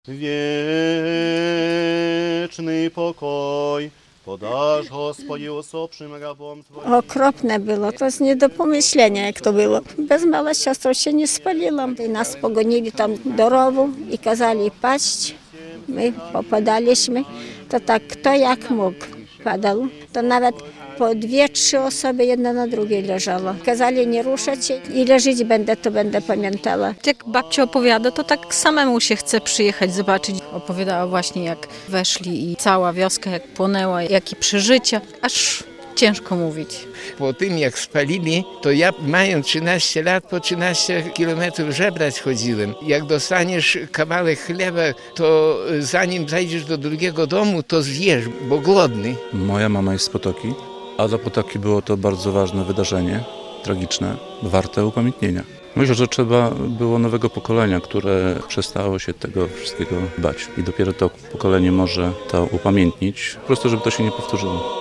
Wieczny pokoj podasz, Господи, усопшим рабом Twoim. Okropne było, to jest nie do pomyślenia, jak to było. Bez mała siostra się nie spaliłam. I nas pogonili tam do rowu i kazali paść. My popadaliśmy. To tak, kto jak mógł padał. To nawet po 2-3 osoby jedna na drugiej leżało. Kazali nie ruszać się. Ile żyć będę, to będę pamiętała. Jak babcia opowiada, to tak samemu się chce przyjechać, zobaczyć. Opowiadała właśnie, jak weszli i cała wioska jak płonęła, jakie przeżycia, aż ciężko mówić. Po tym jak spalili, to ja mając 13 lat, po 13 kilometrów żebrać chodziłem. Jak dostaniesz kawałek chleba, to zanim zajdziesz do drugiego domu, to zjesz, bo głodny. Moja mama jest z Potoki, a dla Potoki było to bardzo ważne wydarzenie, tragiczne, warte upamiętnienia. Myślę, że trzeba było nowego pokolenia, które przestało się tego wszystkiego bać. I dopiero to pokolenie może to upamiętnić, po prostu żeby to się nie powtórzyło.